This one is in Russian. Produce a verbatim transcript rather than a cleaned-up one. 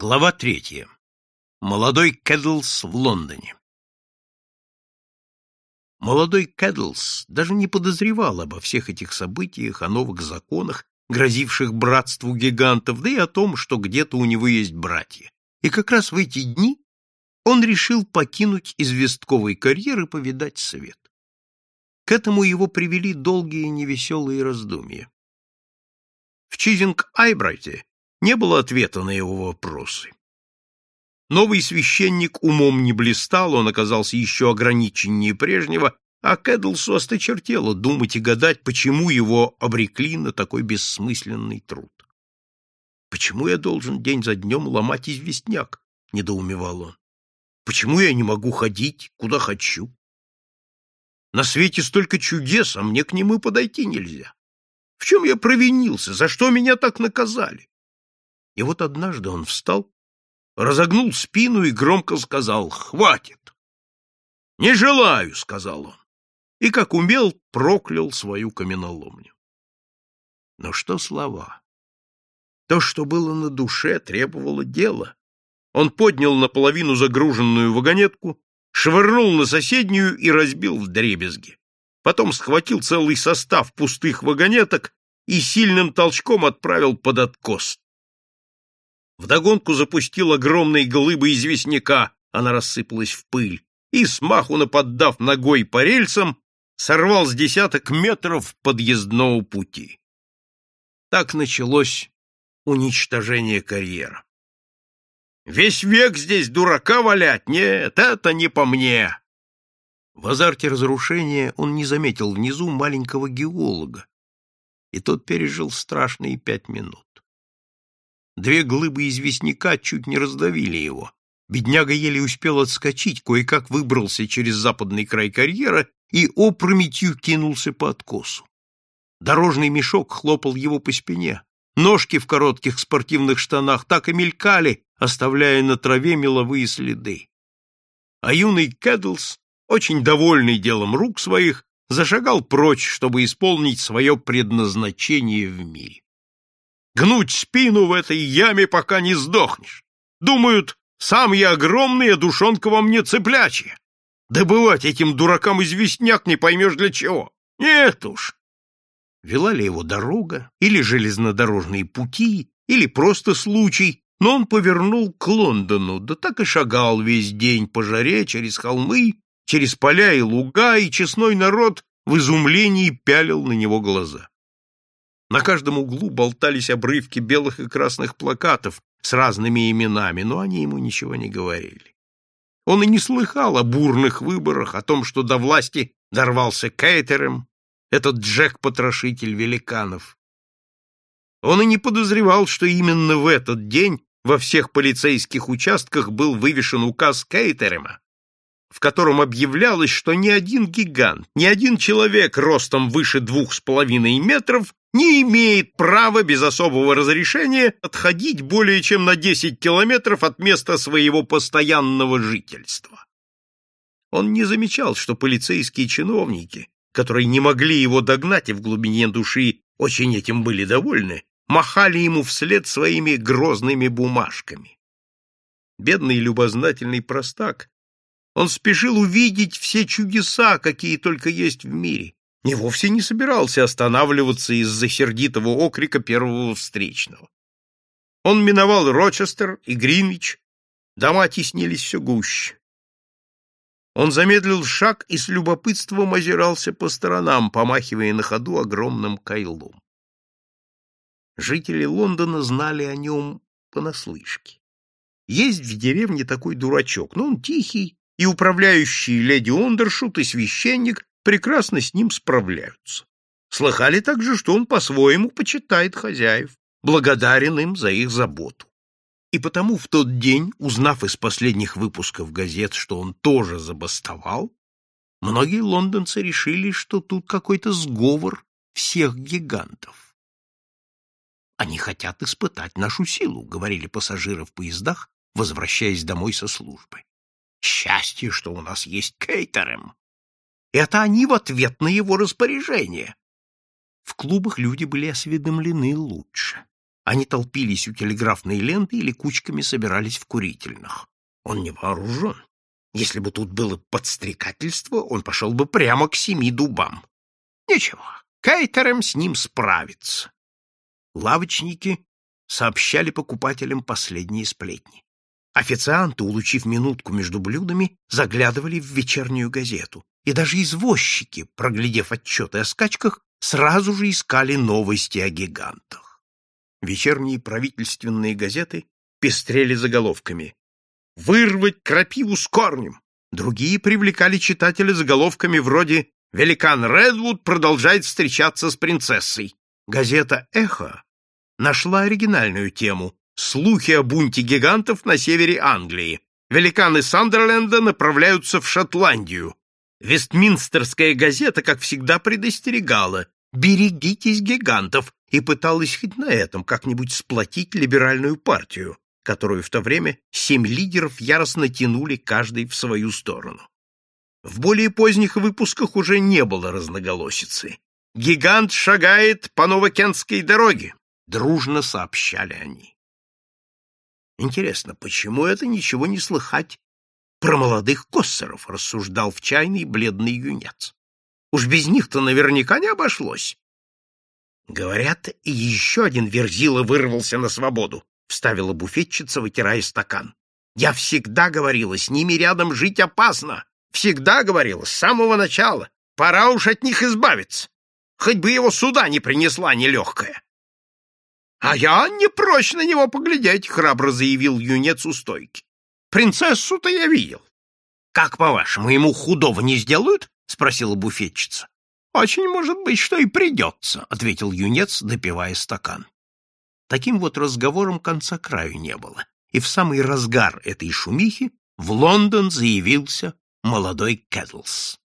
Глава третья. Молодой Кэдлс в Лондоне. Молодой Кэдлс даже не подозревал обо всех этих событиях, о новых законах, грозивших братству гигантов, да и о том, что где-то у него есть братья. И как раз в эти дни он решил покинуть известковый карьер и повидать свет. К этому его привели долгие невеселые раздумья. В Чизинг-Айбрайте не было ответа на его вопросы. Новый священник умом не блистал, он оказался еще ограниченнее прежнего, а Кэдлсу осточертело думать и гадать, почему его обрекли на такой бессмысленный труд. «Почему я должен день за днем ломать известняк?» — недоумевал он. «Почему я не могу ходить, куда хочу? На свете столько чудес, а мне к ним и подойти нельзя. В чем я провинился? За что меня так наказали?» И вот однажды он встал, разогнул спину и громко сказал: «Хватит!» «Не желаю», — сказал он, и, как умел, проклял свою каменоломню. Но что слова? То, что было на душе, требовало дела. Он поднял наполовину загруженную вагонетку, швырнул на соседнюю и разбил вдребезги. Потом схватил целый состав пустых вагонеток и сильным толчком отправил под откос. Вдогонку запустил огромной глыбой известняка, она рассыпалась в пыль, и, смаху наподдав ногой по рельсам, сорвал с десяток метров подъездного пути. Так началось уничтожение карьера. «Весь век здесь дурака валять? Нет, это не по мне!» В азарте разрушения он не заметил внизу маленького геолога, и тот пережил страшные пять минут. Две глыбы известняка чуть не раздавили его. Бедняга еле успел отскочить, кое-как выбрался через западный край карьера и опрометью кинулся по откосу. Дорожный мешок хлопал его по спине. Ножки в коротких спортивных штанах так и мелькали, оставляя на траве меловые следы. А юный Кэдлс, очень довольный делом рук своих, зашагал прочь, чтобы исполнить свое предназначение в мире. Гнуть спину в этой яме, пока не сдохнешь. Думают, сам я огромный, а душонка во мне цыплячья. Добывать этим дуракам известняк не поймешь для чего. Нет уж. Вела ли его дорога, или железнодорожные пути, или просто случай, но он повернул к Лондону, да так и шагал весь день по жаре через холмы, через поля и луга, и честной народ в изумлении пялил на него глаза. На каждом углу болтались обрывки белых и красных плакатов с разными именами, но они ему ничего не говорили. Он и не слыхал о бурных выборах, о том, что до власти дорвался Кейтерем, этот Джек-потрошитель великанов. Он и не подозревал, что именно в этот день во всех полицейских участках был вывешен указ Кейтерема, в котором объявлялось, что ни один гигант, ни один человек ростом выше двух с половиной метров не имеет права без особого разрешения отходить более чем на десять километров от места своего постоянного жительства. Он не замечал, что полицейские чиновники, которые не могли его догнать и в глубине души очень этим были довольны, махали ему вслед своими грозными бумажками. Бедный любознательный простак, он спешил увидеть все чудеса, какие только есть в мире, и вовсе не собирался останавливаться из-за сердитого окрика первого встречного. Он миновал Рочестер и Гринвич, дома теснились все гуще. Он замедлил шаг и с любопытством озирался по сторонам, помахивая на ходу огромным кайлом. Жители Лондона знали о нем понаслышке. Есть в деревне такой дурачок, но он тихий, и управляющий леди Ондершут и священник прекрасно с ним справляются. Слыхали также, что он по-своему почитает хозяев, благодарен им за их заботу. И потому в тот день, узнав из последних выпусков газет, что он тоже забастовал, многие лондонцы решили, что тут какой-то сговор всех гигантов. «Они хотят испытать нашу силу», — говорили пассажиры в поездах, возвращаясь домой со службы. «Счастье, что у нас есть Кейтерем. Это они в ответ на его распоряжение». В клубах люди были осведомлены лучше. Они толпились у телеграфной ленты или кучками собирались в курительных. Он не вооружен. Если бы тут было подстрекательство, он пошел бы прямо к семи дубам. Ничего, Кейтерем с ним справится. Лавочники сообщали покупателям последние сплетни. Официанты, улучив минутку между блюдами, заглядывали в вечернюю газету. И даже извозчики, проглядев отчеты о скачках, сразу же искали новости о гигантах. Вечерние правительственные газеты пестрели заголовками: «Вырвать крапиву с корнем». Другие привлекали читателя заголовками вроде «Великан Редвуд продолжает встречаться с принцессой». Газета «Эхо» нашла оригинальную тему «Слухи о бунте гигантов на севере Англии. Великаны Сандерленда направляются в Шотландию». Вестминстерская газета, как всегда, предостерегала: «Берегитесь гигантов», и пыталась хоть на этом как-нибудь сплотить либеральную партию, которую в то время семь лидеров яростно тянули каждый в свою сторону. В более поздних выпусках уже не было разноголосицы. «Гигант шагает по Новокентской дороге», — дружно сообщали они. Интересно, почему это ничего не слыхать про молодых коссеров, рассуждал в чайный бледный юнец. Уж без них-то наверняка не обошлось. Говорят, и еще один верзила вырвался на свободу, вставила буфетчица, вытирая стакан. Я всегда говорила, с ними рядом жить опасно. Всегда говорила, с самого начала. Пора уж от них избавиться. Хоть бы его сюда не принесла нелегкая. — А я не прочь на него поглядеть, — храбро заявил юнец у стойки. — Принцессу-то я видел. — Как, по-вашему, ему худого не сделают? — спросила буфетчица. — Очень может быть, что и придется, — ответил юнец, допивая стакан. Таким вот разговором конца краю не было, и в самый разгар этой шумихи в Лондон заявился молодой Кэдлс.